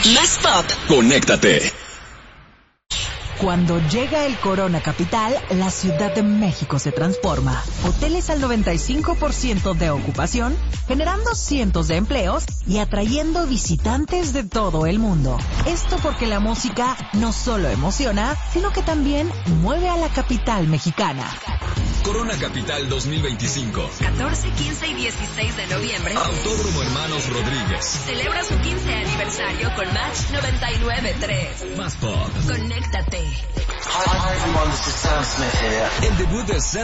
Más pop. Conéctate. Cuando llega el Corona Capital, la Ciudad de México se transforma. Hoteles al 95% de ocupación, generando cientos de empleos y atrayendo visitantes de todo el mundo. Esto porque la música no solo emociona, sino que también mueve a la capital mexicana. Corona Capital 2025. 14, 15 y 16 de noviembre. Autódromo Hermanos Rodríguez. Celebra su 15 aniversario con Match 99.3. Más pop. Conéctate. Hi everyone, this is Sam Smith here. El debut de